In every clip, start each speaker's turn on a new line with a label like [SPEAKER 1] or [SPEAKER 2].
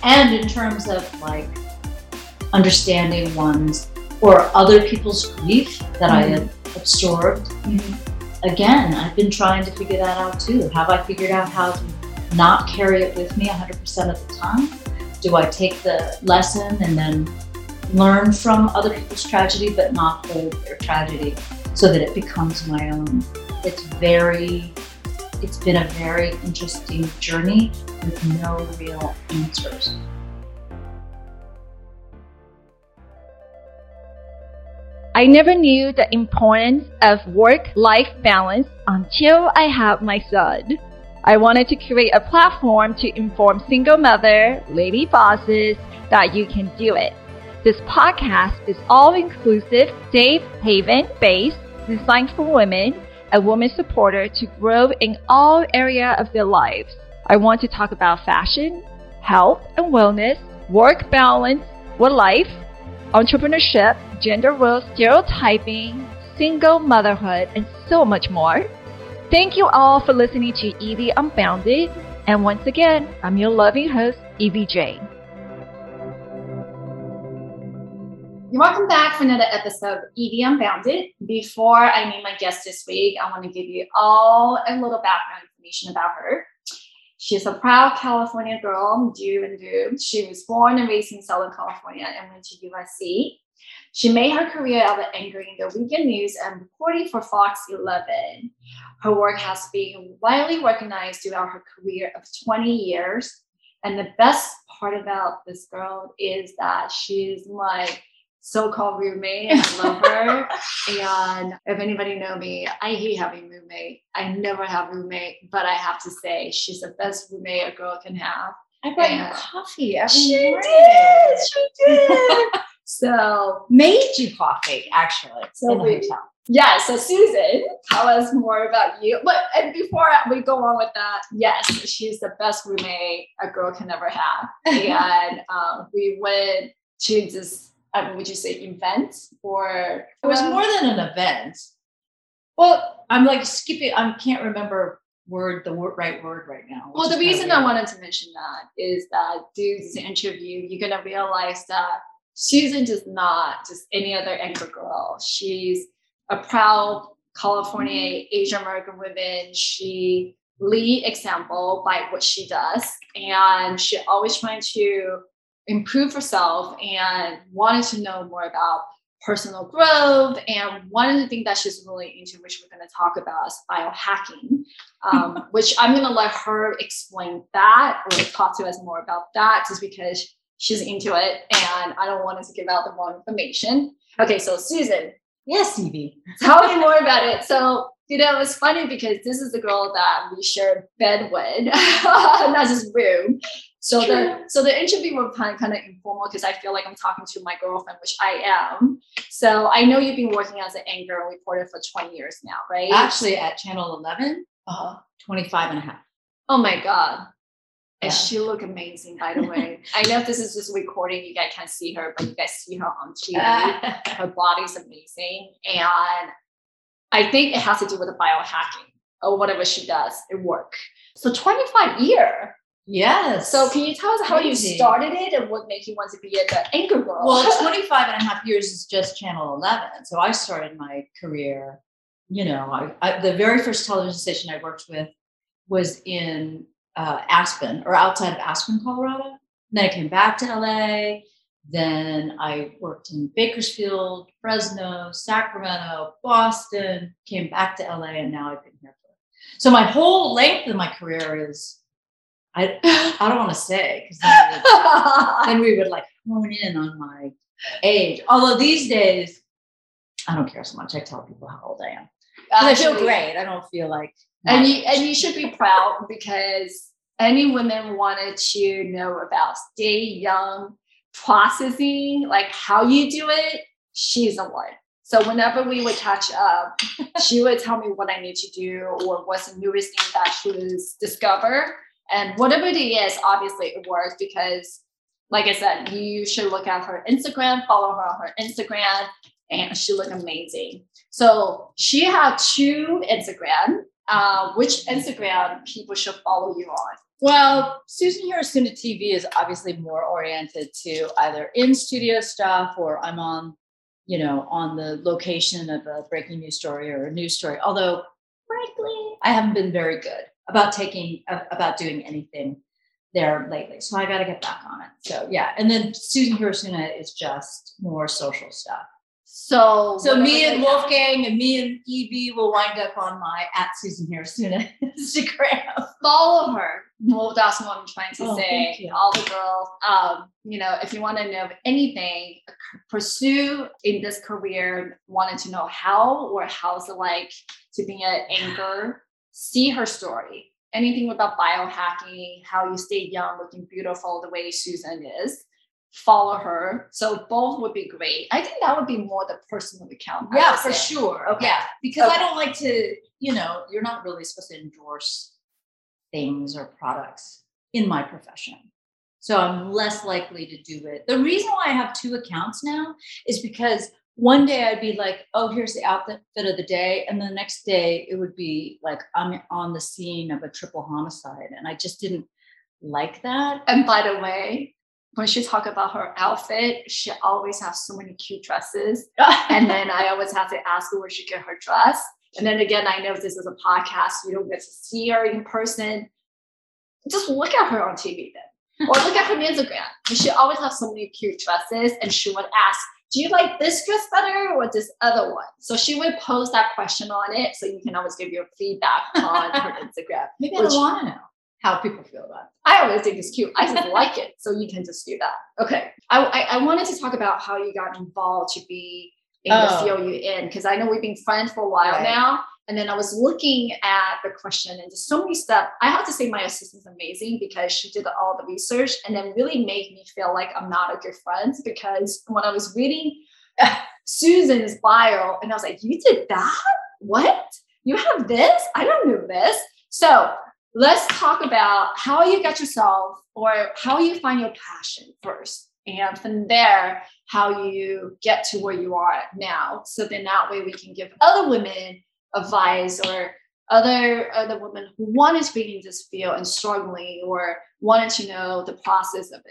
[SPEAKER 1] And in terms of like understanding one's or other people's grief that I had absorbed. Again, I've been trying to figure that out too. Have I figured out how to not carry it with me 100% of the time? Do I take the lesson and then learn from other people's tragedy, but not hold their tragedy so that it becomes my own? It's been a very interesting journey with no real answers.
[SPEAKER 2] I never knew the importance of work-life balance until I had my son. I wanted to create a platform to inform single mother, lady bosses, that you can do it. This podcast is all-inclusive, safe haven-based, designed for women, a woman supporter to grow in all areas of their lives. I want to talk about fashion, health and wellness, work balance, work life, entrepreneurship, gender role stereotyping, single motherhood, and so much more. Thank you all for listening to Evie Unbounded. And once again, I'm your loving host, Evie Jane.
[SPEAKER 3] Welcome back for another episode of Evie Unbounded. Before I meet my guest this week, I want to give you all a little background information about her. She's a proud California girl, do and do. She was born and raised in Southern California and went to USC. She made her career out of anchoring the weekend news and reporting for Fox 11. Her work has been widely recognized throughout her career of 20 years. And the best part about this girl is that she's my so-called roommate, and I love her. And if anybody know me, I hate having roommate. I never have roommate, but I have to say she's the best roommate a girl can have.
[SPEAKER 1] I brought you coffee every morning.
[SPEAKER 3] She did. So
[SPEAKER 1] made you coffee, actually, in the hotel.
[SPEAKER 3] Yeah, so Susan, tell us more about you. But and before we go on with that, yes, she's the best roommate a girl can ever have. And we went to this, would you say event? Or
[SPEAKER 1] it was more than an event. Well, I'm like skipping, I can't remember the right word right now.
[SPEAKER 3] Well, the reason I wanted to mention that is that due to this interview, you're going to realize that Susan is not just any other anchor girl. She's a proud California Asian American woman. She lead example by what she does. And she always trying to improve herself and wanted to know more about personal growth. And one of the things that she's really into, which we're going to talk about, is biohacking, which I'm going to let her explain that or talk to us more about that, just because she's into it and I don't want us to give out the wrong information. Okay, so Susan.
[SPEAKER 1] Yes, Evie.
[SPEAKER 3] Tell me more about it. So, it's funny because this is the girl that we share bed with, not just room. So the interview was kind of informal because I feel like I'm talking to my girlfriend, which I am. So I know you've been working as an anchor and reporter for 20 years now, right?
[SPEAKER 1] Actually, at Channel 11, 25 and a half.
[SPEAKER 3] Oh my God. And she look amazing, by the way. I know this is just recording. You guys can't see her, but you guys see her on TV. Her body's amazing. And I think it has to do with the biohacking or whatever she does. It works. So 25 years.
[SPEAKER 1] Yes.
[SPEAKER 3] So can you tell us how you started it and what made you want to be the anchor girl?
[SPEAKER 1] Well, 25 and a half years is just Channel 11. So I started my career, the very first television station I worked with was in Aspen, or outside of Aspen, Colorado. And then I came back to LA. Then I worked in Bakersfield, Fresno, Sacramento, Boston, came back to LA, and now I've been here so my whole length of my career is, I don't want to say, because then we would like hone in on my age. Although these days, I don't care so much. I tell people how old I am. I feel great. I don't feel like.
[SPEAKER 3] And you should be proud, because any women wanted to know about stay young processing, like how you do it, she's the one. So whenever we would catch up, she would tell me what I need to do or what's the newest thing that she was discovered. And whatever it is, obviously it works because, like I said, you should look at her Instagram, follow her on her Instagram, and she look amazing. So she had 2 Instagram. which Instagram people should follow you on?
[SPEAKER 1] Well, Susan Hirasuna TV is obviously more oriented to either in studio stuff or I'm on, on the location of a breaking news story or a news story. Although, frankly, I haven't been very good about doing anything there lately. So I got to get back on it. So yeah. And then Susan Hirasuna is just more social stuff. So me and Wolfgang and me and Evie will wind up on my @Susan Hirasuna Instagram.
[SPEAKER 3] Follow her. Well, that's what I'm trying to say.
[SPEAKER 1] You.
[SPEAKER 3] All the girls, if you want to know anything, pursue in this career, wanted to know how's it like to be an anchor, see her story. Anything about biohacking, how you stay young, looking beautiful the way Susan is. Follow her. So both would be great. I think that would be more the personal account.
[SPEAKER 1] Yeah, for sure.
[SPEAKER 3] Okay.
[SPEAKER 1] Yeah, because I don't like to, you're not really supposed to endorse things or products in my profession. So I'm less likely to do it. The reason why I have 2 accounts now is because one day I'd be like, oh, here's the outfit of the day. And the next day it would be like, I'm on the scene of a triple homicide. And I just didn't like that.
[SPEAKER 3] And by the way, when she talk about her outfit, she always has so many cute dresses. And then I always have to ask her where she get her dress. And then again, I know this is a podcast. You don't get to see her in person. Just look at her on TV then. Or look at her on Instagram. And she always has so many cute dresses. And she would ask, do you like this dress better or this other one? So she would pose that question on it. So you can always give your feedback on her Instagram.
[SPEAKER 1] Maybe I don't want to know how people feel about it.
[SPEAKER 3] I always think it's cute. I just like it. So you can just do that. Okay. I wanted to talk about how you got involved to be in the field you're in, because I know we've been friends for a while now. And then I was looking at the question and just so many stuff. I have to say my assistant's amazing because she did all the research and then really made me feel like I'm not a good friend, because when I was reading Susan's bio and I was like, you did that? What? You have this? I don't know this. So let's talk about how you got yourself or how you find your passion first. And from there, how you get to where you are now. So then that way we can give other women advice or other women who wanted to be in this field and struggling or wanted to know the process of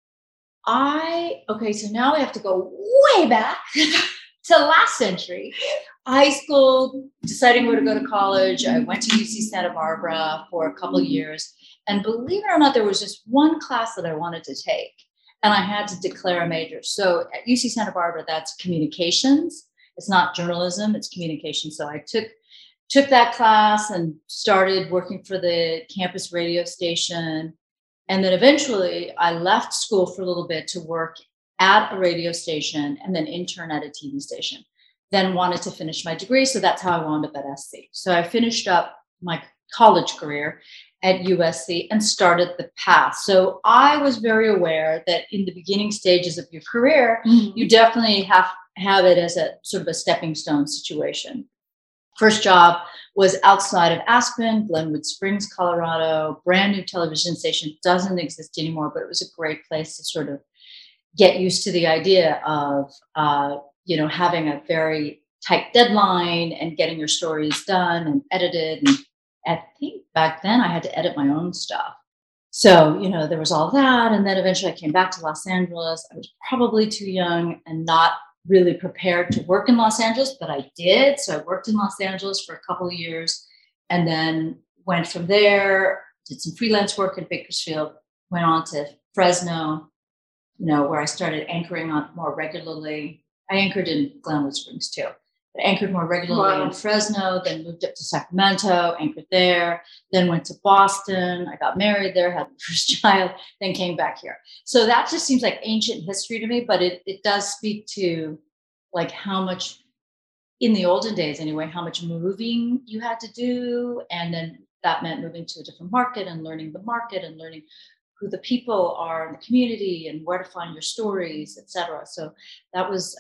[SPEAKER 3] it.
[SPEAKER 1] So now we have to go way back to last century. High school, deciding where to go to college. I went to UC Santa Barbara for a couple of years. And believe it or not, there was just one class that I wanted to take. And I had to declare a major. So at UC Santa Barbara, that's communications. It's not journalism, it's communication. So I took that class and started working for the campus radio station. And then eventually I left school for a little bit to work at a radio station and then intern at a TV station. Then wanted to finish my degree. So that's how I wound up at SC. So I finished up my college career at USC and started the path. So I was very aware that in the beginning stages of your career, you definitely have it as a sort of a stepping stone situation. First job was outside of Aspen, Glenwood Springs, Colorado, brand new television station, doesn't exist anymore, but it was a great place to sort of get used to the idea of, having a very tight deadline and getting your stories done and edited. And I think back then I had to edit my own stuff. So, there was all that. And then eventually I came back to Los Angeles. I was probably too young and not really prepared to work in Los Angeles, but I did. So I worked in Los Angeles for a couple of years and then went from there, did some freelance work in Bakersfield, went on to Fresno, where I started anchoring on more regularly. I anchored in Glenwood Springs too, but anchored more regularly in Fresno, then moved up to Sacramento, anchored there, then went to Boston. I got married there, had my first child, then came back here. So that just seems like ancient history to me, but it does speak to like how much, in the olden days anyway, how much moving you had to do. And then that meant moving to a different market and learning the market and learning who the people are in the community and where to find your stories, et cetera. So that was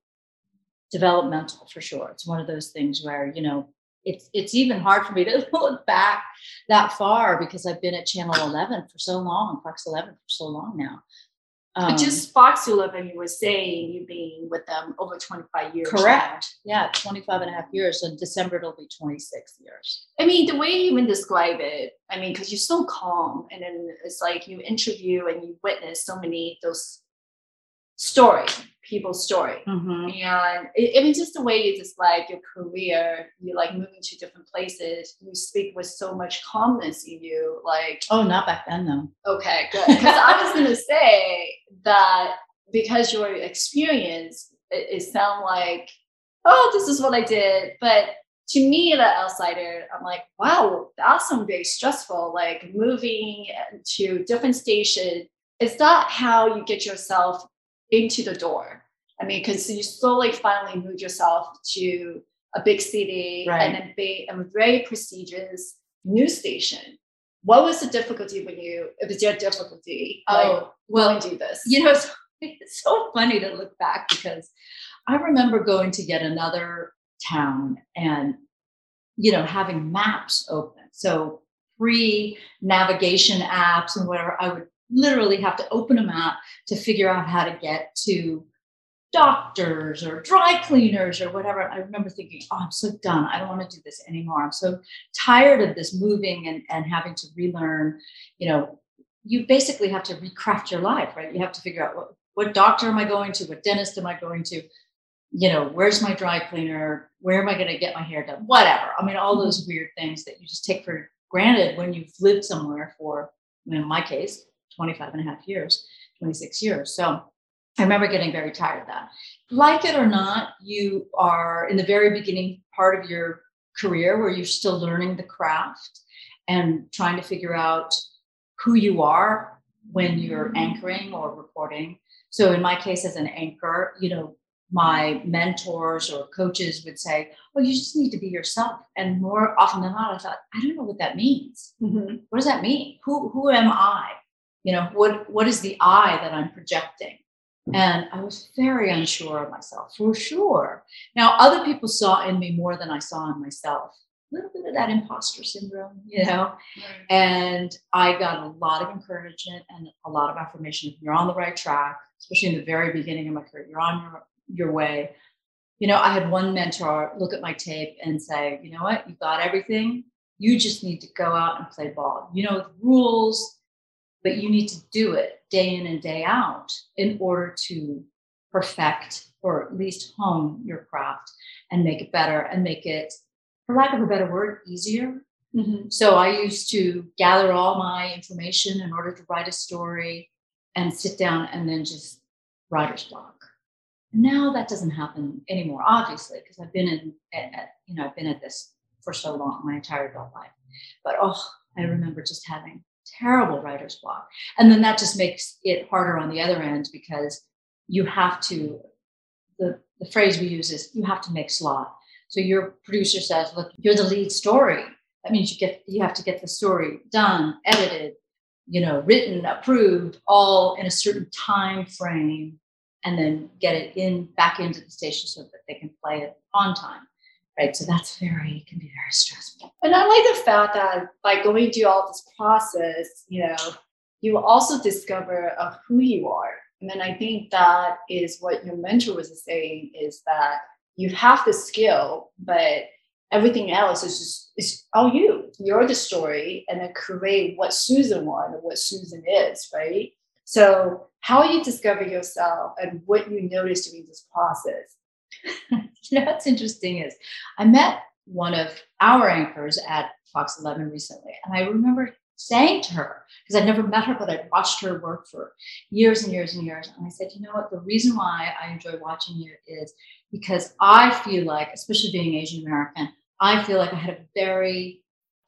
[SPEAKER 1] developmental for sure. It's one of those things where, it's even hard for me to look back that far because I've been at Channel 11 for so long, Fox 11 for so long now.
[SPEAKER 3] Just Fox 11, you were saying you've been with them over 25 years.
[SPEAKER 1] Correct. Now. Yeah, 25 and a half years. So in December, it'll be 26 years.
[SPEAKER 3] I mean, the way you even describe it, I mean, because you're so calm, and then it's like you interview and you witness so many those stories, people's story.
[SPEAKER 1] Mm-hmm.
[SPEAKER 3] And I mean, just the way you describe your career, you like moving to different places, you speak with so much calmness in you. Like,
[SPEAKER 1] oh, not back then, though.
[SPEAKER 3] Okay, good. Because I was going to say that because your experience, it sounds like, oh, this is what I did. But to me, the outsider, I'm like, wow, that's some very stressful, like moving to different station. Is that how you get yourself into the door? I mean, because you slowly finally moved yourself to a big city,
[SPEAKER 1] right,
[SPEAKER 3] and then a very prestigious news station. What was the difficulty when if it's your difficulty?
[SPEAKER 1] Oh, well,
[SPEAKER 3] do this.
[SPEAKER 1] You know, it's so funny to look back, because I remember going to yet another town and, you know, having maps open. So pre-navigation apps and whatever, I would literally have to open a map to figure out how to get to doctors or dry cleaners or whatever. I remember thinking, oh, I'm so done. I don't want to do this anymore. I'm so tired of this moving and having to relearn. You know, you basically have to recraft your life, right? You have to figure out what doctor am I going to? What dentist am I going to? You know, where's my dry cleaner? Where am I going to get my hair done? Whatever. I mean, all those weird things that you just take for granted when you've lived somewhere for, in my case, 25 and a half years, 26 years. So I remember getting very tired of that. Like it or not, you are in the very beginning part of your career where you're still learning the craft and trying to figure out who you are when you're anchoring or reporting. So in my case, as an anchor, you know, my mentors or coaches would say, oh, you just need to be yourself. And more often than not, I thought, I don't know what that means.
[SPEAKER 3] Mm-hmm.
[SPEAKER 1] What does that mean? Who am I? You know, what is the I that I'm projecting? And I was very unsure of myself, for sure. Now, other people saw in me more than I saw in myself. A little bit of that imposter syndrome, you know.
[SPEAKER 3] Right.
[SPEAKER 1] And I got a lot of encouragement and a lot of affirmation. You're on the right track, especially in the very beginning of my career. You're on your way. You know, I had one mentor look at my tape and say, you know what, you got everything. You just need to go out and play ball. You know the rules, but you need to do it day in and day out in order to perfect or at least hone your craft and make it better and make it, for lack of a better word, easier.
[SPEAKER 3] Mm-hmm.
[SPEAKER 1] So I used to gather all my information in order to write a story and sit down and then just writer's block. Now that doesn't happen anymore, obviously, because I've been I've been at this for so long, my entire adult life. But I remember just having terrible writer's block. And then that just makes it harder on the other end, because you have to, the phrase we use is you have to make slot. So your producer says, look, you're the lead story. That means you have to get the story done, edited, you know, written, approved, all in a certain time frame, and then get it back into the station so that they can play it on time. Right. So that can be very stressful.
[SPEAKER 3] And I like the fact that by going through all this process, you know, you also discover who you are. And then I think that is what your mentor was saying, is that you have the skill, but everything else is all you. You're the story, and then create what Susan wanted and what Susan is, right? So how you discover yourself and what you notice during this process.
[SPEAKER 1] You know, what's interesting is I met one of our anchors at Fox 11 recently, and I remember saying to her, because I'd never met her, but I'd watched her work for years and years and years. And I said, you know what, the reason why I enjoy watching you is because I feel like, especially being Asian American, I feel like I had a very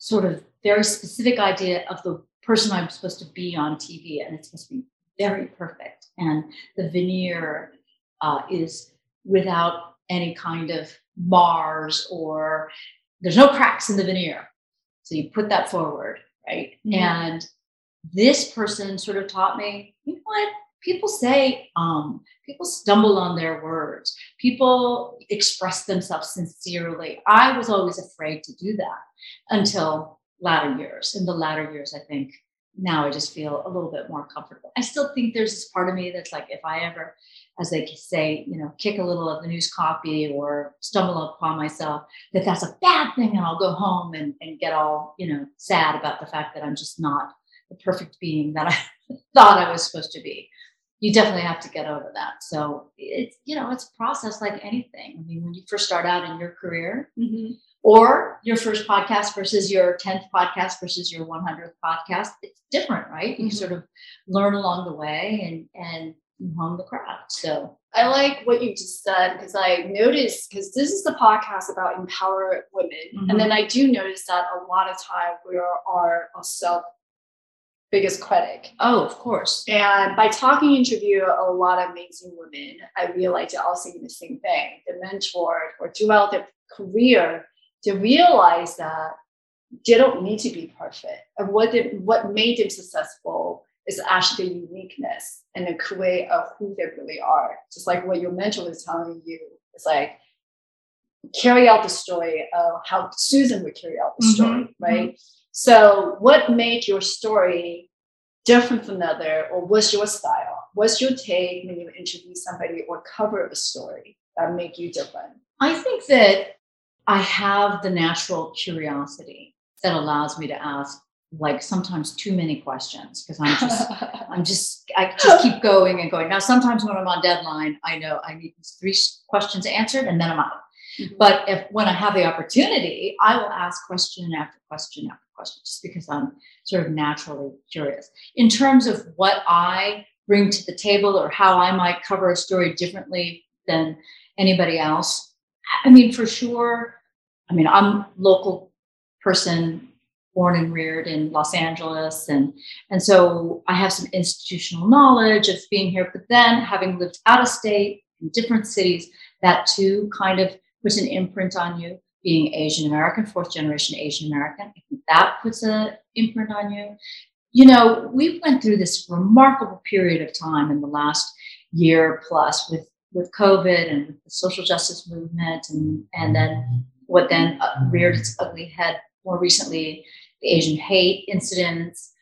[SPEAKER 1] specific idea of the person I'm supposed to be on TV, and it's supposed to be very perfect. And the veneer is without any kind of Mars, or there's no cracks in the veneer. So you put that forward, right? Mm-hmm. And this person sort of taught me, you know what? People say, people stumble on their words. People express themselves sincerely. I was always afraid to do that until latter years. In the latter years, I think now I just feel a little bit more comfortable. I still think there's this part of me that's like, if I ever, as they say, kick a little of the news copy or stumble upon myself, that's a bad thing. And I'll go home and get all, sad about the fact that I'm just not the perfect being that I thought I was supposed to be. You definitely have to get over that. So it's, it's a process like anything. I mean, when you first start out in your career, or your first podcast versus your 10th podcast versus your 100th podcast, it's different, right? You sort of learn along the way and you hone the craft. So
[SPEAKER 3] I like what you just said, because I noticed, because this is the podcast about empower women. And then I do notice that a lot of time we are ourselves biggest critic.
[SPEAKER 1] Oh, of course.
[SPEAKER 3] And by talking, interview a lot of amazing women, I realized they're all saying the same thing. The mentor or throughout their career, to realize that they don't need to be perfect. And what made them successful is actually the uniqueness and the create of who they really are. Just like what your mentor was telling you, it's like carry out the story of how Susan would carry out the story, right? So what made your story different from another, or what's your style? What's your take when you interview somebody or cover a story that make you different?
[SPEAKER 1] I think that I have the natural curiosity that allows me to ask like sometimes too many questions, because I just keep going and going. Now, sometimes when I'm on deadline, I know I need these 3 questions answered and then I'm out. But when I have the opportunity, I will ask question after question after question, just because I'm sort of naturally curious. In terms of what I bring to the table or how I might cover a story differently than anybody else, I mean, for sure. I mean, I'm a local person, born and reared in Los Angeles. And so I have some institutional knowledge of being here, but then having lived out of state in different cities, that too kind of puts an imprint on you. Being Asian American, 4th generation Asian American, I think that puts an imprint on you. We went through this remarkable period of time in the last year plus with COVID and with the social justice movement, and then what then reared its ugly head more recently, the Asian hate incidents.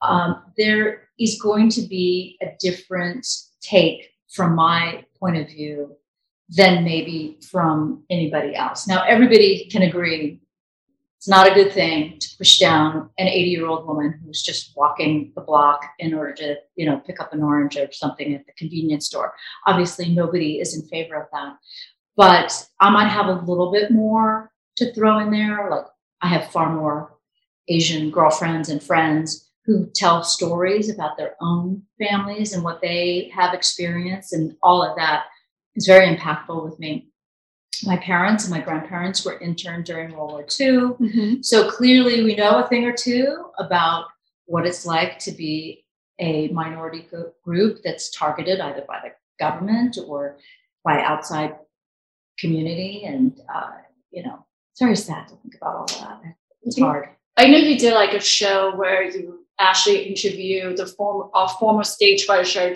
[SPEAKER 1] There is going to be a different take from my point of view than maybe from anybody else. Now, everybody can agree it's not a good thing to push down an 80-year-old woman who's just walking the block in order to, pick up an orange or something at the convenience store. Obviously, nobody is in favor of that. But I might have a little bit more to throw in there. Like, I have far more Asian girlfriends and friends who tell stories about their own families and what they have experienced, and all of that is very impactful with me. My parents and my grandparents were interned during World War II. So clearly we know a thing or two about what it's like to be a minority group that's targeted either by the government or by outside community. And, it's very sad to think about all that. It's hard.
[SPEAKER 3] I know you did like a show where you actually interviewed the former state treasurer,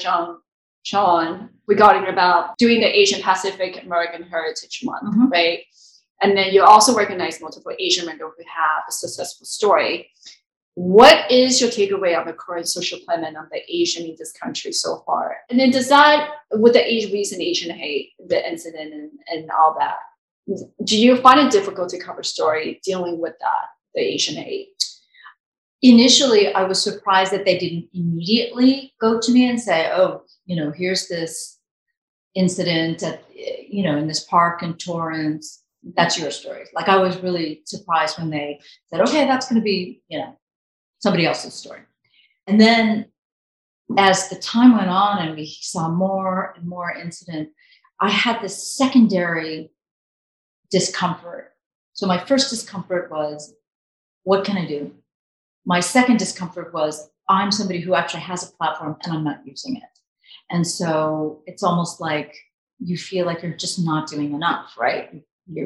[SPEAKER 3] John, regarding about doing the Asian Pacific American Heritage Month, right? And then you also recognize multiple Asian men who have a successful story. What is your takeaway of the current social climate of the Asian in this country so far? And then does that, with the recent Asian hate, the incident and all that, do you find it difficult to cover story dealing with that, the Asian hate?
[SPEAKER 1] Initially, I was surprised that they didn't immediately go to me and say, oh, here's this incident at, in this park in Torrance. That's your story. Like, I was really surprised when they said, okay, that's going to be, somebody else's story. And then as the time went on and we saw more and more incident, I had this secondary discomfort. So my first discomfort was, what can I do? My second discomfort was, I'm somebody who actually has a platform and I'm not using it. And so it's almost like you feel like you're just not doing enough, right?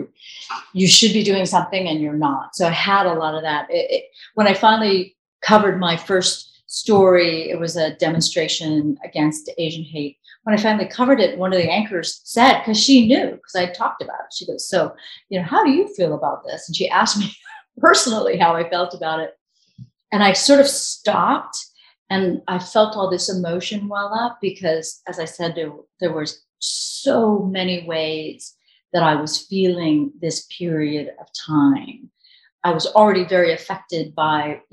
[SPEAKER 1] You should be doing something and you're not. So I had a lot of that. When I finally covered my first story, it was a demonstration against Asian hate. When I finally covered it, one of the anchors said, because she knew, because I talked about it, she goes, so, how do you feel about this? And she asked me personally how I felt about it. and I sort of stopped, and I felt all this emotion well up because, as I said, there were so many ways that I was feeling this period of time. I was already very affected by,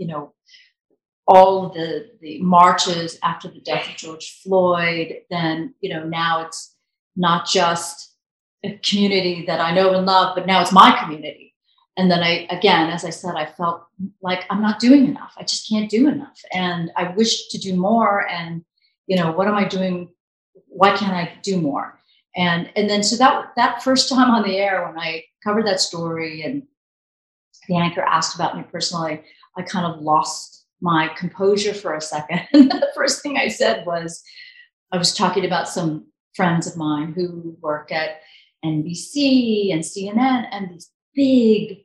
[SPEAKER 1] all of the marches after the death of George Floyd. Then, now it's not just a community that I know and love, but now it's my community. And then as I said, I felt like I'm not doing enough. I just can't do enough. And I wish to do more. And, what am I doing? Why can't I do more? And then, so that first time on the air, when I covered that story and the anchor asked about me personally, I kind of lost my composure for a second. The first thing I said was, I was talking about some friends of mine who work at NBC and CNN and these big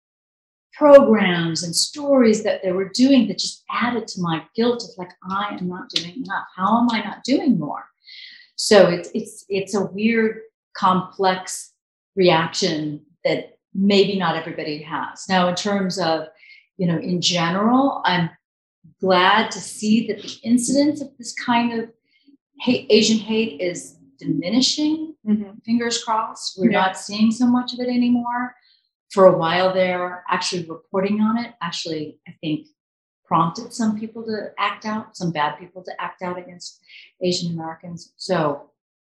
[SPEAKER 1] programs and stories that they were doing that just added to my guilt of like, I am not doing enough. How am I not doing more? So it's a weird, complex reaction that maybe not everybody has. Now, in terms of, in general, I'm glad to see that the incidence of this kind of Asian hate is diminishing. Mm-hmm. Fingers crossed. We're not seeing so much of it anymore. For a while there, actually reporting on it, I think prompted some people to act out, some bad people to act out against Asian Americans. So,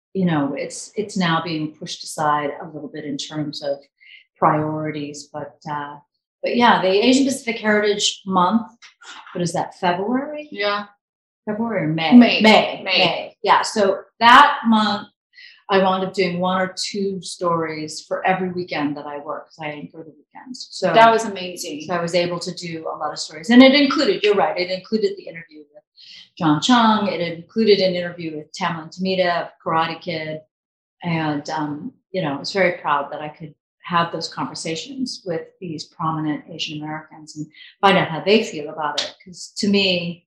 [SPEAKER 1] it's now being pushed aside a little bit in terms of priorities, but yeah, the Asian Pacific Heritage Month, what is that, February?
[SPEAKER 3] Yeah.
[SPEAKER 1] February or May? May. Yeah, so that month, I wound up doing 1 or 2 stories for every weekend that I work, because I anchor the weekends. So
[SPEAKER 3] that was amazing.
[SPEAKER 1] So I was able to do a lot of stories. And it included, you're right, it included the interview with John Chung. It included an interview with Tamlin Tomita of Karate Kid. And, I was very proud that I could have those conversations with these prominent Asian Americans and find out how they feel about it. Because to me,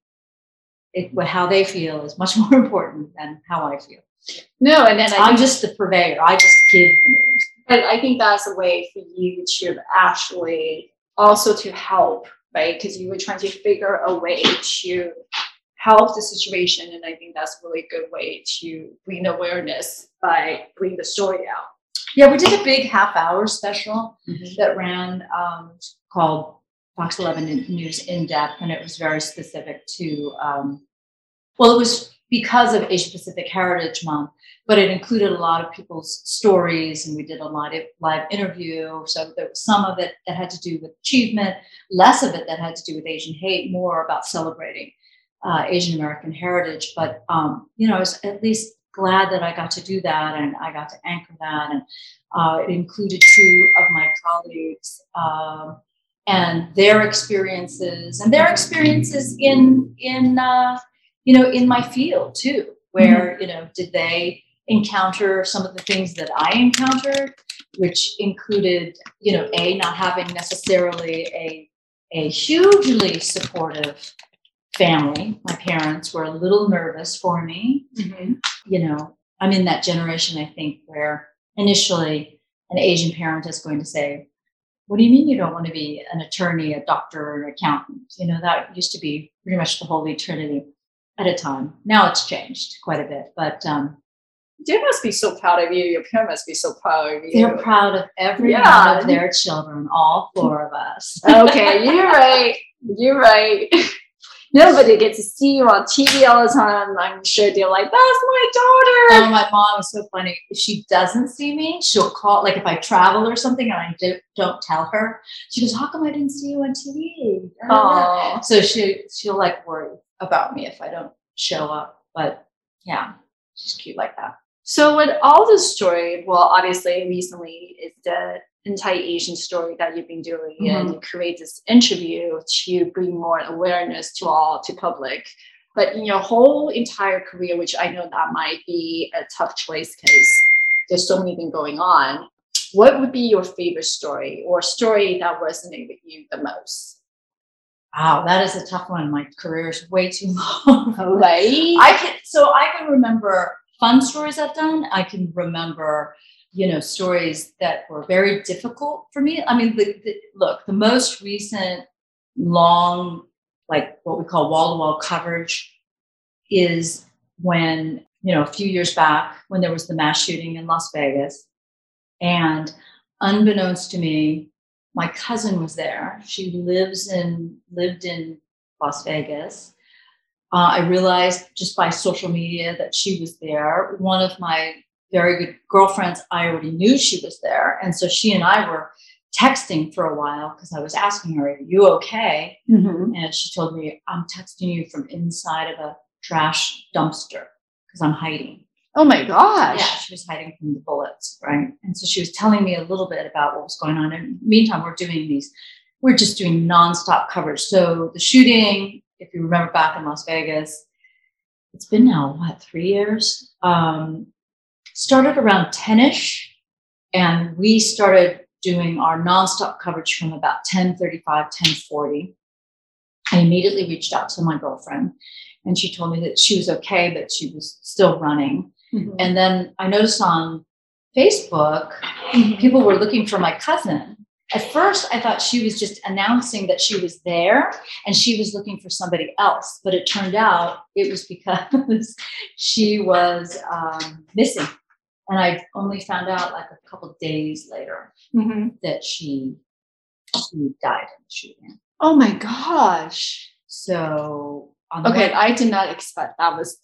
[SPEAKER 1] how they feel is much more important than how I feel.
[SPEAKER 3] No, and then
[SPEAKER 1] I'm just the purveyor. I just give the news.
[SPEAKER 3] But I think that's a way for you to actually also to help, right? Because you were trying to figure a way to help the situation. And I think that's a really good way to bring awareness by bringing the story out.
[SPEAKER 1] Yeah, we did a big half-hour special that ran called Fox 11 News In Depth, and it was very specific to, it was because of Asia Pacific Heritage Month, but it included a lot of people's stories, and we did a lot of live interview. So there was some of it that had to do with achievement, less of it that had to do with Asian hate, more about celebrating Asian American heritage. But, I was at least glad that I got to do that, and I got to anchor that, and it included 2 of my colleagues and their experiences in my field too, where did they encounter some of the things that I encountered, which included not having necessarily a hugely supportive family. My parents were a little nervous for me. I'm in that generation, I think, where initially an Asian parent is going to say, what do you mean you don't want to be an attorney, a doctor, or an accountant? That used to be pretty much the Holy Trinity at a time. Now it's changed quite a bit, but
[SPEAKER 3] they must be so proud of you. Your parents must be so proud of you.
[SPEAKER 1] They're proud of every one of their children, all 4 of us.
[SPEAKER 3] Okay, you're right. Nobody gets to see you on TV all the time. I'm sure they're like, that's my daughter.
[SPEAKER 1] Oh, my mom is so funny. If she doesn't see me, she'll call, like if I travel or something and I don't tell her, she goes, how come I didn't see you on TV?
[SPEAKER 3] Oh.
[SPEAKER 1] So she'll like worry about me if I don't show up. But yeah, she's cute like that.
[SPEAKER 3] So with all this story, well, obviously recently it's the anti-Asian story that you've been doing, and you create this interview to bring more awareness to public. But in your whole entire career, which I know that might be a tough choice because there's so many things going on, what would be your favorite story or story that resonated with you the most?
[SPEAKER 1] Wow, that is a tough one. My career is way too long.
[SPEAKER 3] Right?
[SPEAKER 1] I can remember fun stories I've done. I can remember, stories that were very difficult for me. I mean, the most recent long like what we call wall-to-wall coverage, is when, a few years back when there was the mass shooting in Las Vegas, and unbeknownst to me, my cousin was there. She lived in Las Vegas. I realized just by social media that she was there. One of my very good girlfriends, I already knew she was there. And so she and I were texting for a while because I was asking her, are you okay?
[SPEAKER 3] Mm-hmm.
[SPEAKER 1] And she told me, I'm texting you from inside of a trash dumpster because I'm hiding.
[SPEAKER 3] Oh my gosh.
[SPEAKER 1] Yeah, she was hiding from the bullets, right? And so she was telling me a little bit about what was going on. And meantime, we're just doing nonstop coverage. So the shooting, if you remember back in Las Vegas, it's been now, 3 years? Started around 10-ish, and we started doing our nonstop coverage from about 10:35, 10:40. I immediately reached out to my girlfriend, and she told me that she was okay, but she was still running.
[SPEAKER 3] Mm-hmm.
[SPEAKER 1] And then I noticed on Facebook, people were looking for my cousin. At first, I thought she was just announcing that she was there and she was looking for somebody else. But it turned out it was because she was missing. And I only found out like a couple of days later that she died in the shooting.
[SPEAKER 3] Oh my gosh.
[SPEAKER 1] So
[SPEAKER 3] okay, I did not expect that was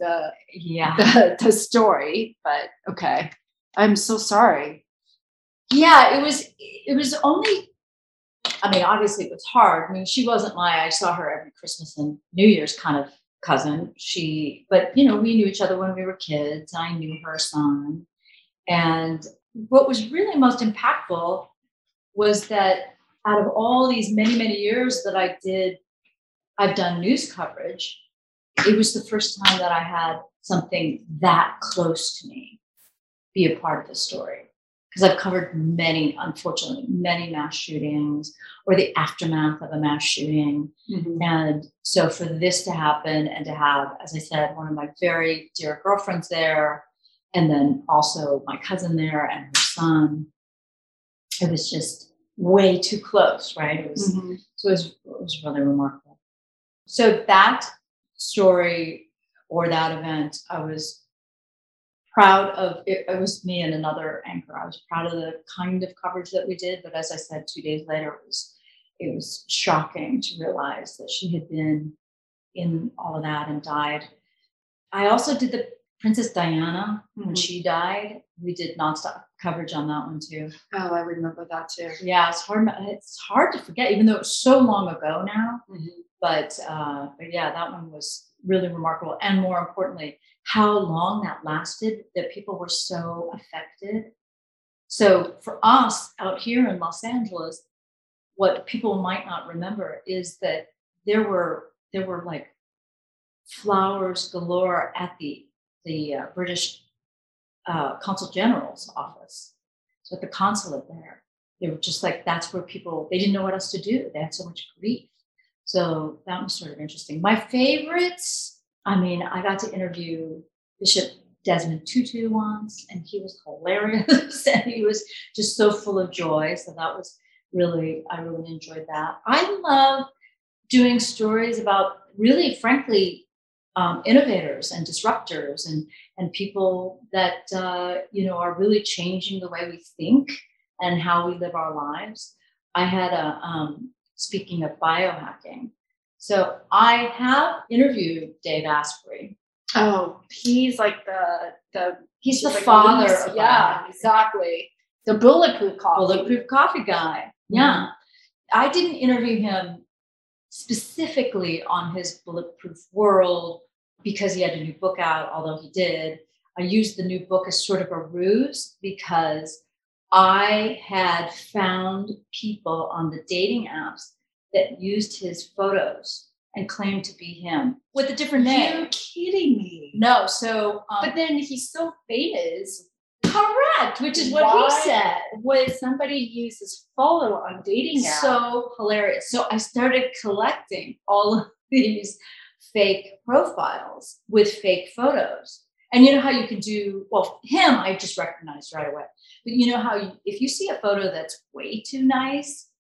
[SPEAKER 3] the story, but okay. I'm so sorry.
[SPEAKER 1] Yeah, it was only, obviously it was hard. She wasn't I saw her every Christmas and New Year's kind of cousin. But we knew each other when we were kids. I knew her son. And what was really most impactful was that out of all these many, many years that I've done news coverage, it was the first time that I had something that close to me be a part of the story. Because I've covered unfortunately, many mass shootings or the aftermath of a mass shooting. Mm-hmm. And so for this to happen and to have, as I said, one of my very dear girlfriends there, and then also my cousin there and her son, it was just way too close, right? It was, So it was really remarkable. So that story or that event, I was proud of it. It was me and another anchor. I was proud of the kind of coverage that we did. But as I said, 2 days later, it was shocking to realize that she had been in all of that and died. I also did the Princess Diana when she died. We did nonstop coverage on that one too.
[SPEAKER 3] Oh, I remember that too.
[SPEAKER 1] Yeah, it's hard to forget, even though it was so long ago now. But yeah, that one was really remarkable. And more importantly, how long that lasted, that people were so affected. So for us out here in Los Angeles, what people might not remember is that there were like flowers galore at the British Consul General's office. So at the consulate there, they were just like, that's where they didn't know what else to do. They had so much grief. So that was sort of interesting. My favorites, I got to interview Bishop Desmond Tutu once, and he was hilarious, and he was just so full of joy. So that was I really enjoyed that. I love doing stories about really, frankly, innovators and disruptors and people that, are really changing the way we think and how we live our lives. I had speaking of biohacking. So I have interviewed Dave Asprey.
[SPEAKER 3] Oh, he's like
[SPEAKER 1] he's the father of
[SPEAKER 3] biohacking. Exactly. The bulletproof
[SPEAKER 1] coffee guy. Yeah. I didn't interview him specifically on his bulletproof world because he had a new book out, although he did. I used the new book as sort of a ruse because I had found people on the dating apps that used his photos and claimed to be him with a different name.
[SPEAKER 3] You're kidding me.
[SPEAKER 1] No, so...
[SPEAKER 3] but then he's so famous.
[SPEAKER 1] Correct, which is what he said.
[SPEAKER 3] Would somebody use his photo on dating apps?
[SPEAKER 1] So hilarious. So I started collecting all of these fake profiles with fake photos. And you know how you can do... Well, him, I just recognized right away. But you know how if you see a photo that's way too nice,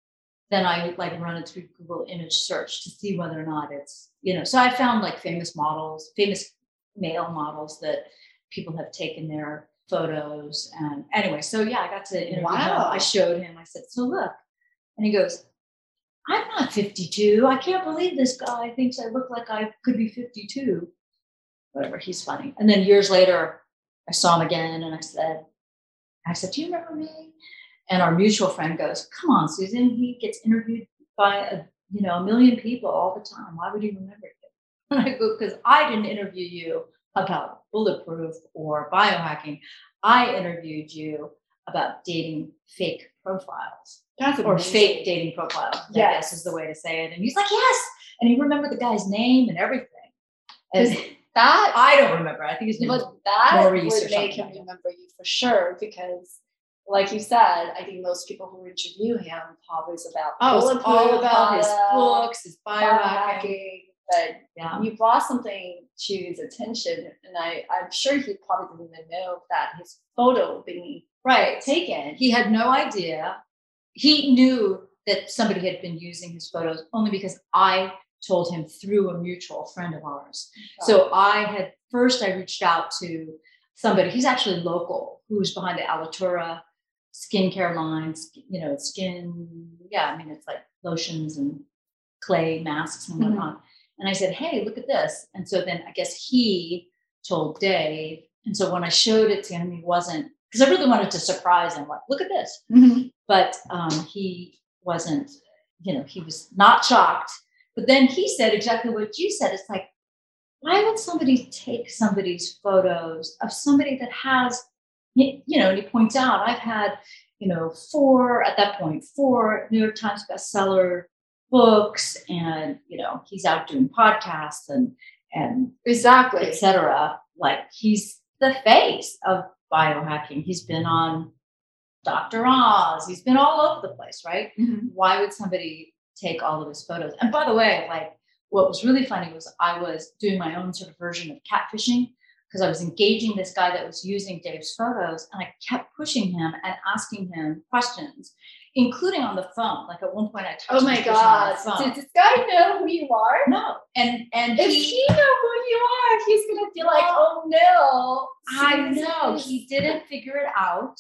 [SPEAKER 1] then I like run it through Google image search to see whether or not it's, so I found like famous male models that people have taken their photos. And anyway, so yeah, I got to interview him. I showed him, I said, so look, and he goes, I'm not 52. I can't believe this guy thinks I look like I could be 52. Whatever, he's funny. And then years later, I saw him again and I said, do you remember me? And our mutual friend goes, come on, Susan, he gets interviewed by a million people all the time. Why would he remember you? And I go, because I didn't interview you about bulletproof or biohacking. I interviewed you about dating fake profiles. Or fake dating profiles, I guess is the way to say it. And he's like, yes. And he remembered the guy's name and everything. And
[SPEAKER 3] that
[SPEAKER 1] I don't remember. I think his name was Maurice
[SPEAKER 3] would make him remember you for sure, because like you said, I think most people who interview him probably is about
[SPEAKER 1] all about his books, his biohacking.
[SPEAKER 3] But you brought something to his attention, and I'm sure he probably didn't even know that his photo being taken.
[SPEAKER 1] He had no idea. He knew that somebody had been using his photos only because I told him through a mutual friend of ours. So I reached out to somebody, he's actually local, who's behind the Alitura skincare lines, it's like lotions and clay masks and whatnot. Mm-hmm. And I said, hey, look at this. And so then I guess he told Dave. And so when I showed it to him, he wasn't, because I really wanted to surprise him, like, look at this. Mm-hmm. But he wasn't, he was not shocked. But then he said exactly what you said. It's like, why would somebody take somebody's photos of somebody that has, and he points out, I've had, 4 New York Times bestseller books, and, he's out doing podcasts and
[SPEAKER 3] exactly,
[SPEAKER 1] et cetera. Like, he's the face of biohacking. He's been on Dr. Oz. He's been all over the place, right? Mm-hmm. Why would somebody take all of his photos? And by the way, like, what was really funny was I was doing my own sort of version of catfishing, because I was engaging this guy that was using Dave's photos, and I kept pushing him and asking him questions, including on the phone. Like, at one point I touched
[SPEAKER 3] oh my God, did this guy know who you are?
[SPEAKER 1] No. And
[SPEAKER 3] if he know who you are, he's going to be like, oh no.
[SPEAKER 1] I know. He didn't figure it out.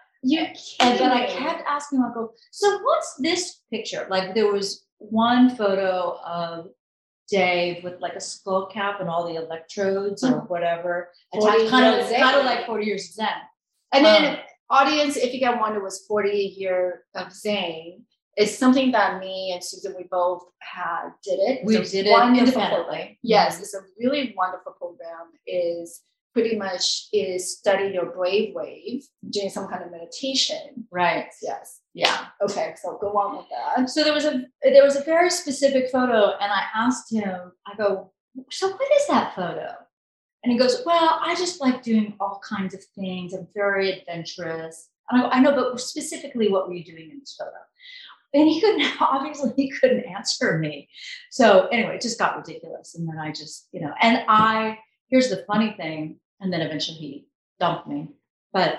[SPEAKER 1] But I kept asking him, I go, so what's this picture? Like, there was one photo of Dave with like a skull cap and all the electrodes or whatever. Kind of like 40 years of Zen.
[SPEAKER 3] And then audience, if you get one, it was 40 years of Zen. It's something that me and Susan, we both did it.
[SPEAKER 1] We did it independently.
[SPEAKER 3] Yes, it's a really wonderful program. Is pretty much is study your brave wave, doing some kind of meditation.
[SPEAKER 1] Right.
[SPEAKER 3] Yes.
[SPEAKER 1] Yeah.
[SPEAKER 3] Okay. So go on with that.
[SPEAKER 1] So there was a very specific photo, and I asked him, I go, so what is that photo? And he goes, well, I just like doing all kinds of things. I'm very adventurous. And I know, but specifically, what were you doing in this photo? And he couldn't answer me. So anyway, it just got ridiculous. And then I just, here's the funny thing. And then eventually he dumped me. But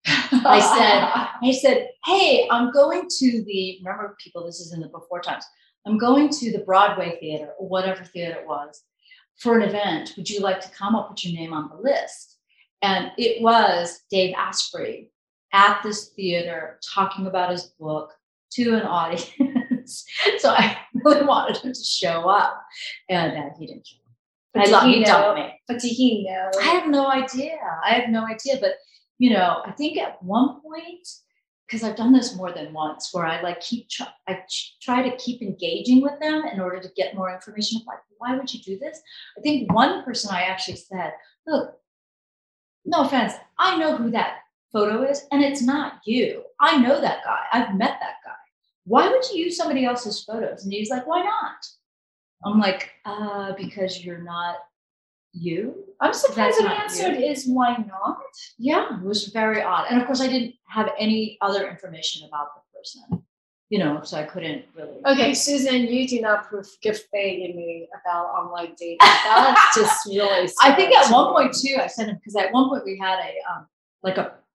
[SPEAKER 1] I said, hey, I'm going to remember people, this is in the before times. I'm going to the Broadway theater or whatever theater it was for an event. Would you like to come? I'll put your name on the list. And it was Dave Asprey at this theater talking about his book to an audience. So I really wanted him to show up, and he didn't show up. He dumped me.
[SPEAKER 3] But did he know?
[SPEAKER 1] I have no idea. But, I think at one point, because I've done this more than once, where I try to keep engaging with them in order to get more information. Like, why would you do this? I think one person I actually said, look, no offense, I know who that photo is, and it's not you. I know that guy. I've met that guy. Why would you use somebody else's photos? And he's like, why not? I'm like, because you're not you.
[SPEAKER 3] I'm surprised the answer is why not?
[SPEAKER 1] Yeah, it was very odd. And of course, I didn't have any other information about the person, so I couldn't really.
[SPEAKER 3] Okay, Susan, you do not give faith in me about online dating. That's just really.
[SPEAKER 1] I think at one point too, I sent him, because at one point we had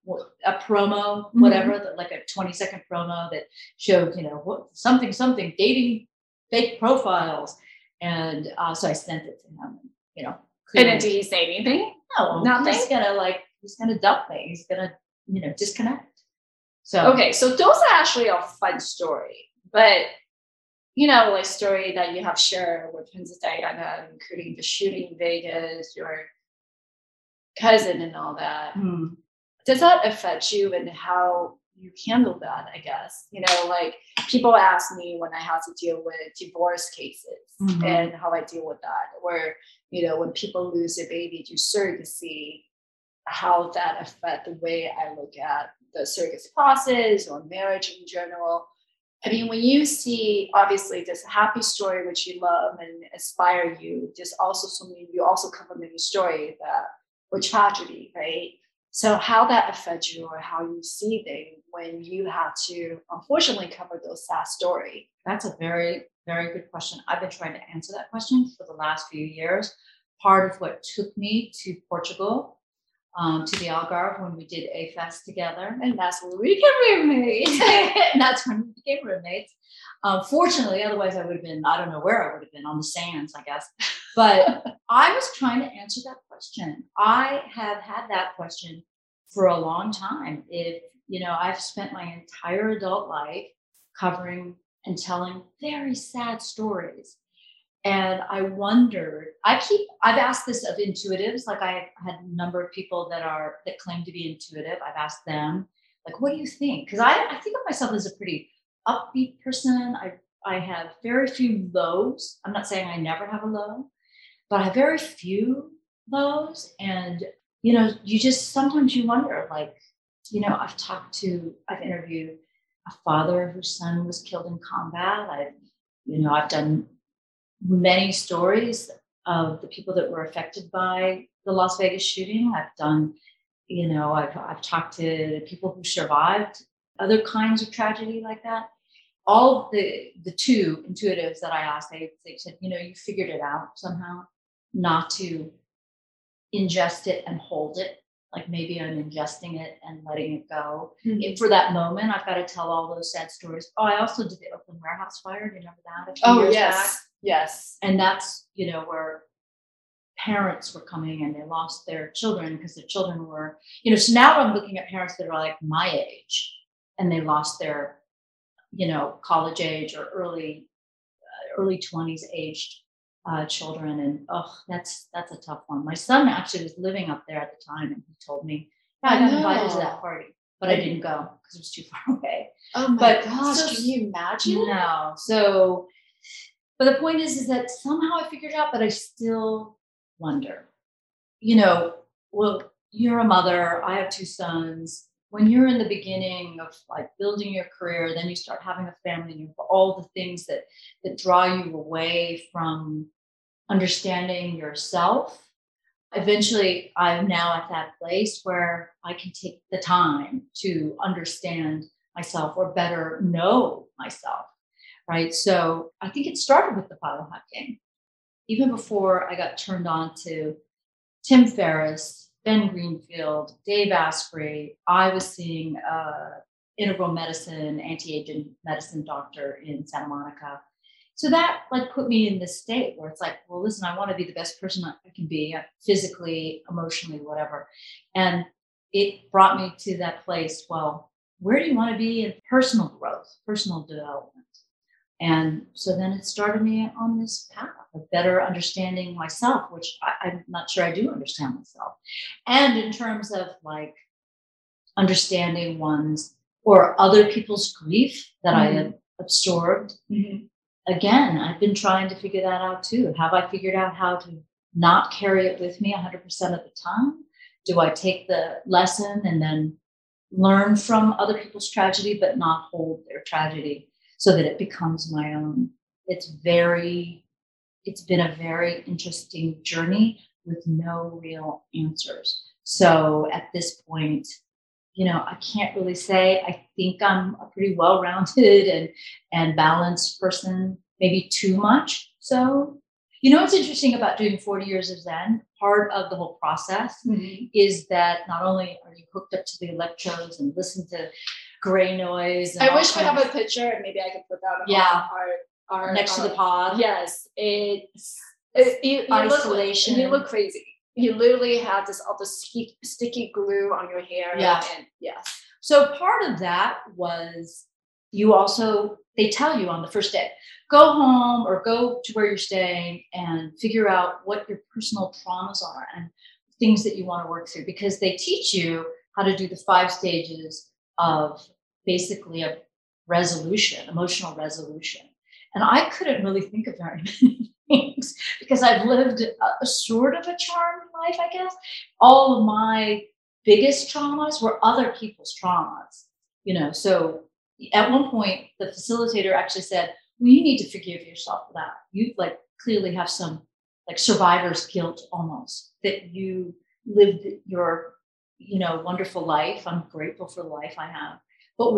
[SPEAKER 1] a promo, whatever, like a 20-second promo that showed, something dating fake profiles. And so I sent it to him,
[SPEAKER 3] And then did he say anything?
[SPEAKER 1] No,
[SPEAKER 3] nothing.
[SPEAKER 1] He's gonna dump me. He's gonna, disconnect. So
[SPEAKER 3] okay, so those are actually a fun story, but like story that you have shared with Princess Diana, including the shooting in Vegas, your cousin, and all that. Does that affect you and how you handle that? I guess like people ask me when I have to deal with divorce cases and how I deal with that, or when people lose their baby to surrogacy, how that affect the way I look at the surrogacy process or marriage in general. I mean, when you see obviously this happy story which you love and inspire you, there's also you also cover many stories that were tragedy, right? So how that affects you or how you see things when you have to unfortunately cover those sad stories?
[SPEAKER 1] That's a very, very good question. I've been trying to answer that question for the last few years. Part of what took me to Portugal, to the Algarve when we did A-Fest together.
[SPEAKER 3] And that's when we became roommates.
[SPEAKER 1] And that's when we became roommates. Fortunately, otherwise I would have been, I don't know where I would have been, on the sands, I guess. But I was trying to answer that question. I have had that question for a long time. I've spent my entire adult life covering and telling very sad stories. And I wondered, I've asked this of intuitives. Like I had a number of people that claim to be intuitive. I've asked them, like, what do you think? Because I think of myself as a pretty upbeat person. I have very few lows. I'm not saying I never have a low, but I have very few lows. And, you just, sometimes you wonder, like, I've interviewed a father whose son was killed in combat. I've done many stories of the people that were affected by the Las Vegas shooting. I've done, I've talked to people who survived other kinds of tragedy like that. All the two intuitives that I asked, they said, you figured it out somehow, not to ingest it and hold it. Like maybe I'm ingesting it and letting it go. For that moment, I've got to tell all those sad stories. Oh, I also did the Oakland warehouse fire. Do you remember that? A few years back?
[SPEAKER 3] Yes.
[SPEAKER 1] And that's, where parents were coming and they lost their children because their children were, so now I'm looking at parents that are like my age and they lost their, college age or early 20s aged children. And that's a tough one. My son actually was living up there at the time and he told me, I got invited to that party, but I didn't go because it was too far away.
[SPEAKER 3] Oh my gosh, can you imagine?
[SPEAKER 1] No. So, but the point is that somehow I figured it out, but I still wonder, well, you're a mother, I have two sons. When you're in the beginning of like building your career, then you start having a family and you have all the things that draw you away from understanding yourself. Eventually, I'm now at that place where I can take the time to understand myself or better know myself. Right. So I think it started with the biohacking. Even before I got turned on to Tim Ferriss, Ben Greenfield, Dave Asprey, I was seeing integral medicine, anti-aging medicine doctor in Santa Monica. So that like put me in this state where it's like, well, listen, I want to be the best person I can be, physically, emotionally, whatever. And it brought me to that place. Well, where do you want to be in personal growth, personal development? And so then it started me on this path of better understanding myself, which I'm not sure I do understand myself. And in terms of like understanding one's or other people's grief that I had absorbed. Again, I've been trying to figure that out too. Have I figured out how to not carry it with me 100% of the time? Do I take the lesson and then learn from other people's tragedy, but not hold their tragedy so that it becomes my own? It's been a very interesting journey with no real answers. So at this point, I can't really say. I think I'm a pretty well-rounded and balanced person, maybe too much so. You know what's interesting about doing 40 years of Zen? Part of the whole process is that not only are you hooked up to the electrodes and listen to gray noise. And
[SPEAKER 3] I wish we have a picture, and maybe I could put that on our
[SPEAKER 1] next to the pod.
[SPEAKER 3] Yes, you
[SPEAKER 1] isolation.
[SPEAKER 3] You look crazy. You literally have all this sticky glue on your hair.
[SPEAKER 1] Yeah.
[SPEAKER 3] And yes.
[SPEAKER 1] So part of that was they tell you on the first day, go home or go to where you're staying and figure out what your personal traumas are and things that you want to work through, because they teach you how to do the 5 stages of basically a resolution, emotional resolution. And I couldn't really think of very many things because I've lived a sort of a charmed life, I guess. All of my biggest traumas were other people's traumas, so at one point the facilitator actually said, well, you need to forgive yourself for that. You clearly have some survivor's guilt almost, that you lived your wonderful life. I'm grateful for the life I have, but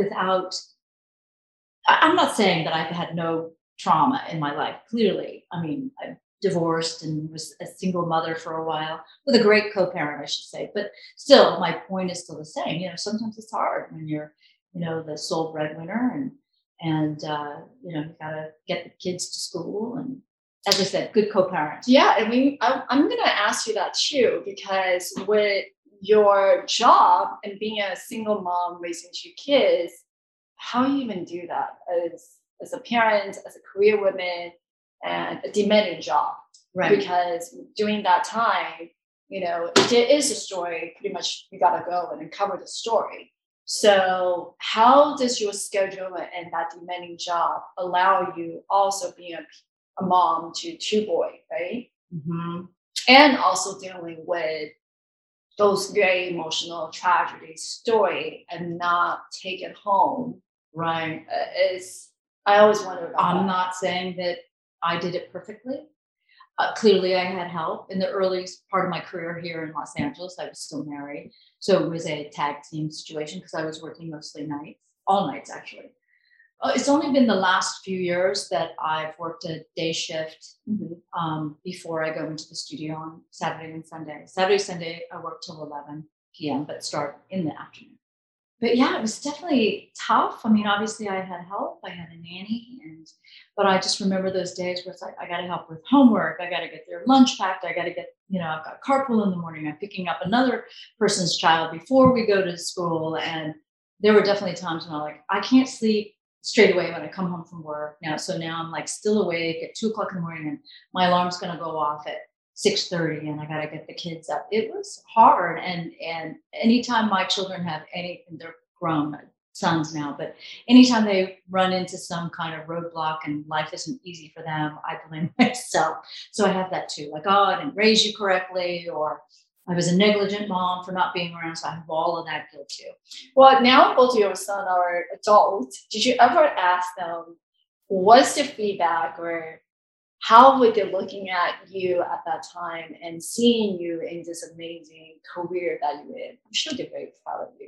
[SPEAKER 1] I'm not saying that I've had no trauma in my life. Clearly, I mean, I divorced and was a single mother for a while with a great co-parent, I should say, but still my point is still the same. Sometimes it's hard when you're the sole breadwinner and you gotta get the kids to school, and as I said, good co-parent.
[SPEAKER 3] Yeah, I mean, I'm gonna ask you that too, because with your job and being a single mom raising 2 kids, how do you even do that as a parent, as a career woman, and a demanding job?
[SPEAKER 1] Right.
[SPEAKER 3] Because during that time, it is a story. Pretty much, you gotta go and cover the story. So how does your schedule and that demanding job allow you also being a mom to 2 boys, right?
[SPEAKER 1] Mm-hmm.
[SPEAKER 3] And also dealing with those very emotional tragedy story and not take it home,
[SPEAKER 1] right?
[SPEAKER 3] I always wonder about
[SPEAKER 1] I'm
[SPEAKER 3] that.
[SPEAKER 1] not saying that I did it perfectly. Clearly, I had help in the earliest part of my career here in Los Angeles. I was still married. So it was a tag team situation because I was working mostly nights, all nights actually. It's only been the last few years that I've worked a day shift before I go into the studio on Saturday and Sunday. Saturday, Sunday, I work till 11 p.m., but start in the afternoon. But yeah, it was definitely tough. I mean, obviously I had help. I had a nanny, but I just remember those days where it's like, I got to help with homework. I got to get their lunch packed. I got to get, I've got carpool in the morning. I'm picking up another person's child before we go to school. And there were definitely times when I can't sleep straight away when I come home from work now. So now I'm still awake at 2:00 in the morning, and my alarm's going to go off at 6:30, and I got to get the kids up. It was hard. And anytime my children have they're grown sons now, but anytime they run into some kind of roadblock and life isn't easy for them, I blame myself. So I have that too. I didn't raise you correctly, or I was a negligent mom for not being around. So I have all of that guilt too.
[SPEAKER 3] Well, now both of your sons are adults. Did you ever ask them, what's the feedback, or how were they looking at you at that time and seeing you in this amazing career that you're in? I'm sure they're very proud of you.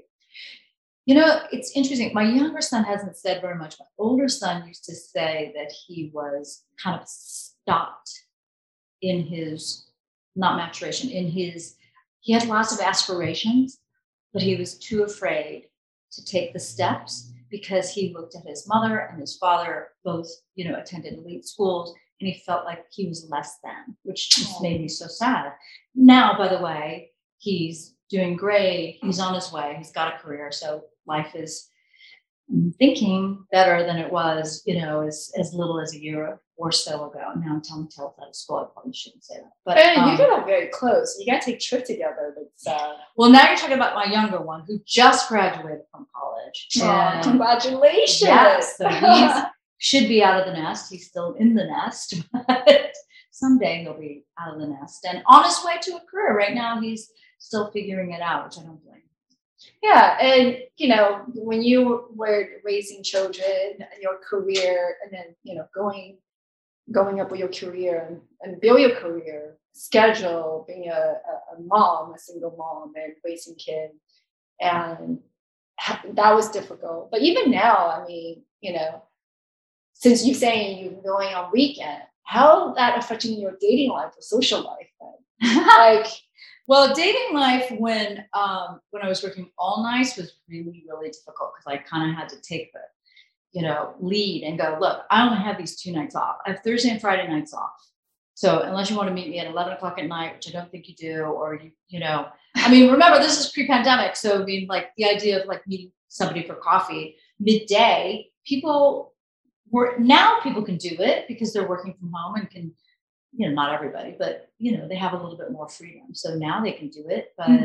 [SPEAKER 1] It's interesting. My younger son hasn't said very much. My older son used to say that he was kind of stopped in his, not maturation, he had lots of aspirations, but he was too afraid to take the steps because he looked at his mother and his father both, attended elite schools, and he felt like he was less than, which just made me so sad. Now, by the way, he's doing great. He's on his way. He's got a career. So life is thinking better than it was, as little as a year or so ago. Now I'm telling tales out of school. I probably shouldn't say that. But
[SPEAKER 3] you guys are very close. You got to take a trip together.
[SPEAKER 1] Well, now you're talking about my younger one who just graduated from college.
[SPEAKER 3] Oh, congratulations.
[SPEAKER 1] Yes. So he should be out of the nest. He's still in the nest, but someday he'll be out of the nest and on his way to a career. Right now, he's still figuring it out, which I don't blame.
[SPEAKER 3] Yeah, and when you were raising children, your career, and then going up with your career and build your career, schedule, being a mom, a single mom, and raising kids, and that was difficult. But even now, I mean, since you're saying you're going on weekend, how that affecting your dating life or social life then? Like,
[SPEAKER 1] well, dating life when I was working all nights was really, really difficult because I kind of had to take the, lead and go, look, I only have these 2 nights off. I have Thursday and Friday nights off. So unless you want to meet me at 11 o'clock at night, which I don't think you do, or remember this is pre-pandemic. So I mean, like the idea of like meeting somebody for coffee midday, people can do it because they're working from home and can, not everybody, but they have a little bit more freedom. So now they can do it. But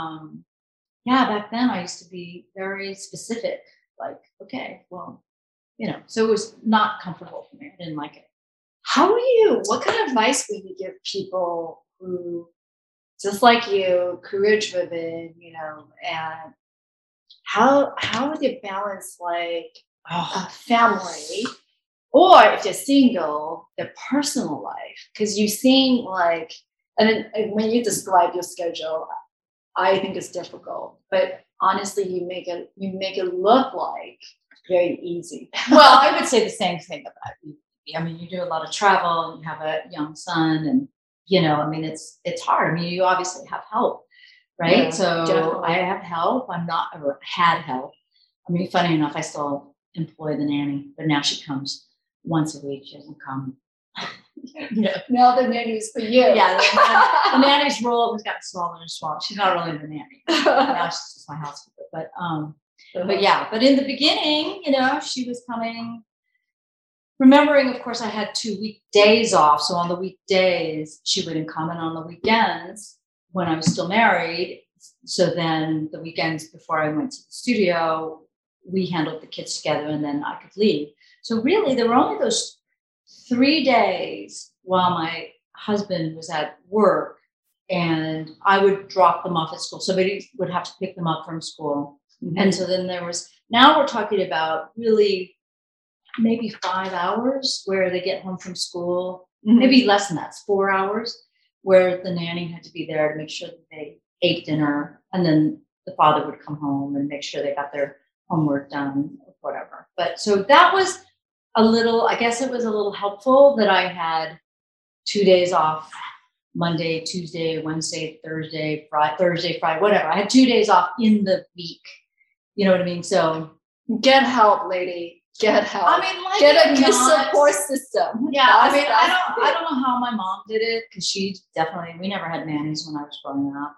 [SPEAKER 1] back then I used to be very specific, like, okay, well, so it was not comfortable for me. I didn't like it.
[SPEAKER 3] What kind of advice would you give people who, just like you, career driven, and how would you balance like a family, or if you're single, their personal life? Because you seem like, and when you describe your schedule, I think it's difficult, but honestly, you make it look like very easy.
[SPEAKER 1] Well, I would say the same thing about you. I mean, you do a lot of travel and you have a young son and, it's hard. I mean, you obviously have help, right?
[SPEAKER 3] Yeah,
[SPEAKER 1] so
[SPEAKER 3] definitely.
[SPEAKER 1] I have help. Had help. I mean, funny enough, I still employ the nanny, but now she comes once a week. She doesn't come.
[SPEAKER 3] Now the nanny's for you.
[SPEAKER 1] Yeah, the nanny's role has gotten smaller and smaller. She's not really the nanny. Now she's just my housekeeper. But in the beginning, she was coming. Remembering, of course, I had 2 weekdays off. So on the weekdays, she wouldn't come. And on the weekends, when I was still married, so then the weekends before I went to the studio, we handled the kids together and then I could leave. So really, there were only those 3 days while my husband was at work and I would drop them off at school. Somebody would have to pick them up from school. Mm-hmm. And so then now we're talking about really maybe 5 hours where they get home from school, maybe less than that, it's 4 hours where the nanny had to be there to make sure that they ate dinner. And then the father would come home and make sure they got their homework done or whatever. But so that was I guess it was a little helpful that I had 2 days off, Monday, Tuesday, Wednesday, Thursday, Friday, whatever. I had 2 days off in the week. You know what I mean? So
[SPEAKER 3] get help, lady. Get help.
[SPEAKER 1] I mean, like,
[SPEAKER 3] get a good support system.
[SPEAKER 1] Yeah, I don't know how my mom did it because we never had nannies when I was growing up.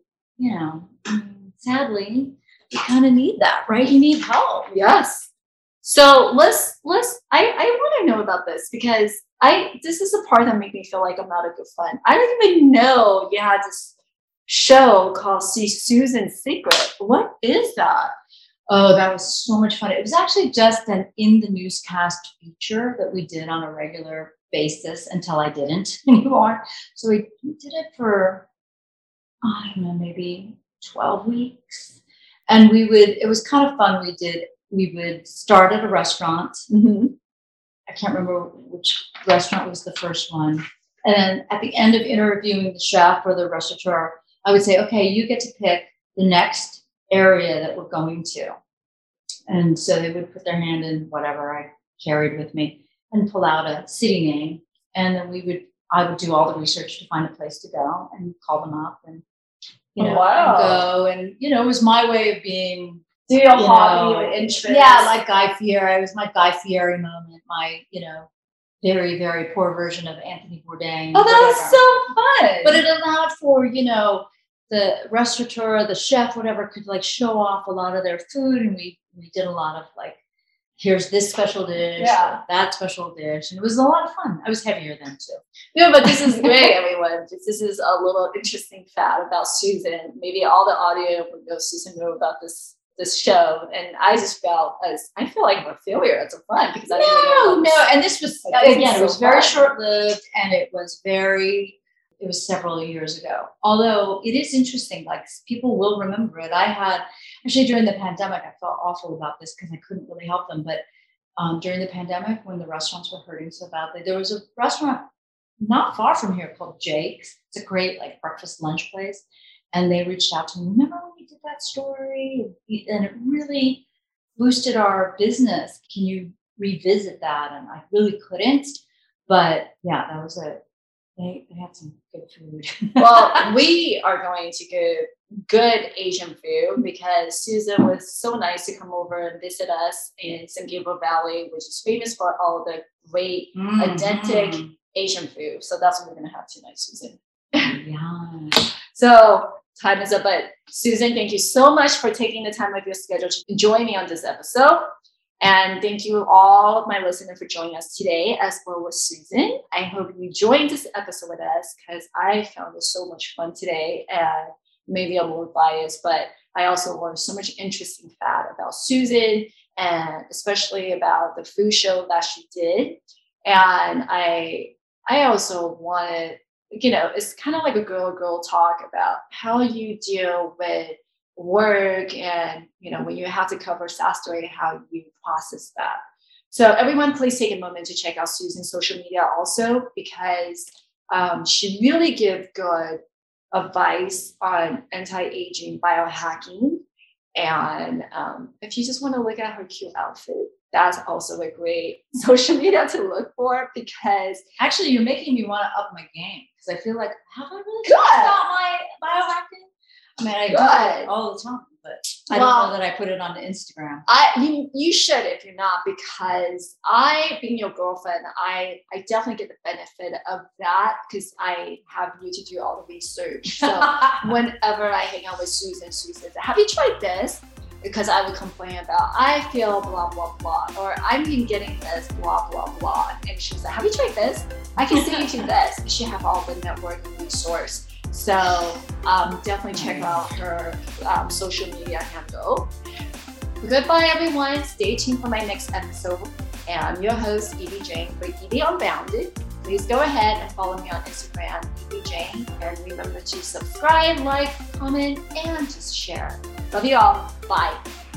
[SPEAKER 1] But sadly, you kind of need that, right? You need help.
[SPEAKER 3] Yes. So let's. I want to know about this because this is the part that makes me feel like I'm not a good friend. I didn't even know you had this show called See Susan's Secret. What is that?
[SPEAKER 1] Oh, that was so much fun. It was actually just an in the newscast feature that we did on a regular basis until I didn't anymore. So we did it for, I don't know, maybe 12 weeks. And it was kind of fun. We would start at a restaurant. Mm-hmm. I can't remember which restaurant was the first one. And then at the end of interviewing the chef or the restaurateur, I would say, okay, you get to pick the next area that we're going to. And so they would put their hand in whatever I carried with me and pull out a city name. And then I would do all the research to find a place to go and call them up and,
[SPEAKER 3] wow.
[SPEAKER 1] And go. And, it was my way of being.
[SPEAKER 3] Do your hobby or interest.
[SPEAKER 1] Yeah, like Guy Fieri. It was my Guy Fieri moment, my, very, very poor version of Anthony Bourdain.
[SPEAKER 3] Oh, that was so fun.
[SPEAKER 1] But it allowed for, the restaurateur, the chef, whatever, could like show off a lot of their food. And we did a lot of like, here's this special dish, that special dish. And it was a lot of fun. I was heavier then too.
[SPEAKER 3] No, but this is great, everyone. This is a little interesting fact about Susan. Maybe all the audio would know Susan knew about this show. And I just feel like I'm a failure as a friend because I didn't know.
[SPEAKER 1] And this was, again, it was very short-lived and it was several years ago. Although it is interesting, like people will remember it. I had, actually during the pandemic, I felt awful about this because I couldn't really help them. But during the pandemic, when the restaurants were hurting so badly, there was a restaurant not far from here called Jake's. It's a great like breakfast lunch place. And they reached out to me. Remember when we did that story? And it really boosted our business. Can you revisit that? And I really couldn't. But yeah, that was they had some good food.
[SPEAKER 3] Well, we are going to get good Asian food because Susan was so nice to come over and visit us in San Gabriel Valley, which is famous for all the great, authentic Asian food. So that's what we're going to have tonight, Susan.
[SPEAKER 1] Yeah.
[SPEAKER 3] So time is up, but Susan, thank you so much for taking the time of your schedule to join me on this episode. And thank you all my listeners for joining us today, as well as Susan. I hope you joined this episode with us because I found it so much fun today. And maybe I'm a little biased, but I also learned so much interesting fact about Susan and especially about the food show that she did. And I also wanted, it's kind of like a girl talk about how you deal with work and, when you have to cover sad story, how you process that. So everyone, please take a moment to check out Susan's social media also, because she really gives good advice on anti-aging biohacking. And if you just want to look at her cute outfit, that's also a great social media to look for, because
[SPEAKER 1] actually you're making me want to up my game, because I feel like, have I really
[SPEAKER 3] Good.
[SPEAKER 1] talked about my biohacking? I mean, I do it all the time, but I don't know that I put it on Instagram.
[SPEAKER 3] You should if you're not, because being your girlfriend, I definitely get the benefit of that because I have you to do all the research. So whenever I hang out with Susan says, have you tried this? Because I would complain about, I feel blah, blah, blah, or I've been getting this blah, blah, blah. And she's like, have you tried this? I can see you do this. She have all the networking resource. So definitely check out her social media handle. Goodbye, everyone. Stay tuned for my next episode. And I'm your host, Evie Jane for Evie Unbounded. Please go ahead and follow me on Instagram, Evie Jane. And remember to subscribe, like, comment, and just share. Love you all. Bye.